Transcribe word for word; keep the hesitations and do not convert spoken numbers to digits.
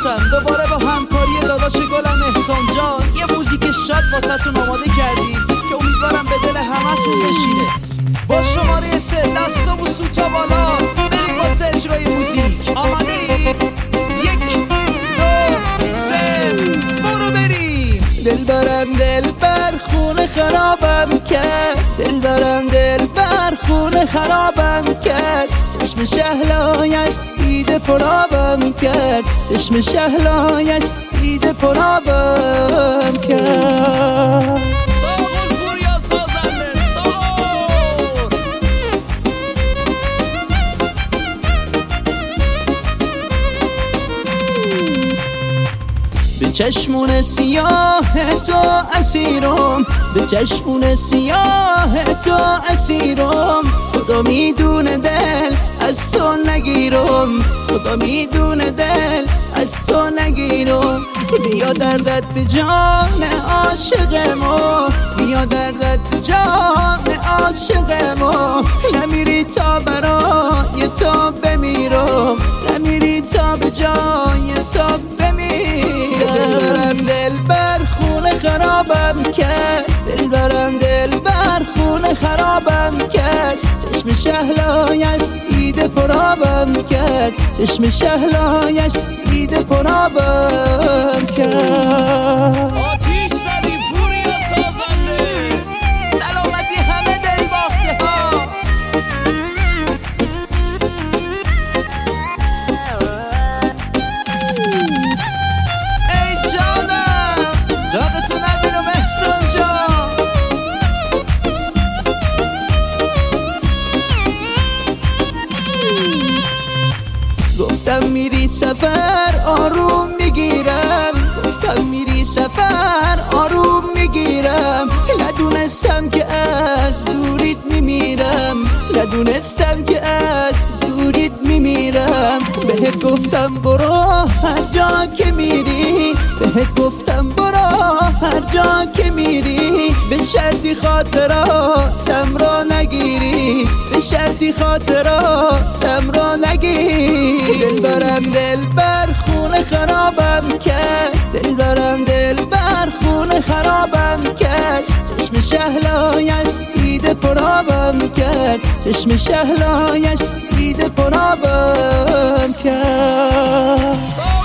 باشم دوباره با همکاری داداش گلم احسان جان یه موزیک شاد واسهتون آماده کردیم که امیدوارم به دل همتون بشینه. با شماره سه دستا و سوتا بالا بریم واسه اجرای موزیک. آماده اید؟ یک دو سه برو بریم. دل برم دل بر خونه خرابم کرد، دل برم دل بر خونه خرابم کرد، چشم شهلایش دیده پرابم کرد، چشم شهلایش دیده پرابم کرد. ساغر پوریا سازنده ساغر. به چشمون سیاه تو اسیرم، به چشمون سیاه تو اسیرم، خدا میدونه دل از تو نگیرم، خدا میدونه دل از تو نگیرم. بیا دردت به جان عاشقمو، بیا دردت جان عاشقمو، نمیری تا برای تو بمیرم، نمیری تا به جای تو بمیرم. دل برم دل بر خونه خرابم کرد، دل برم دل بر خونه خرابم کرد، چشم شهلایش دیده پرابم کرد، چشم شهلایش دیده پرابم کرد. آتیش زدی پوریا سازنده. سلامتی همه دل باخته ها. ای جانم داغتو نبینم احسان جان. گفتم میری سفر آروم میگیرم، گفتم میری سفر آروم میگیرم، ندونستم که از دوریت میمیرم، ندونستم که از دوریت میمیرم. بهت گفتم برو هر جا که میری، بهت گفتم برو هر جا که میری، به شرطی خاطراتم را نگیری، به شرطی خاطراتم را نگیری. دل برم دل بر خونه خرابم کرد، دل برم دل بر خونه خرابم کرد، چشم شهلایش دیده پرابم کرد، چشم شهلایش دیده پرابم کرد.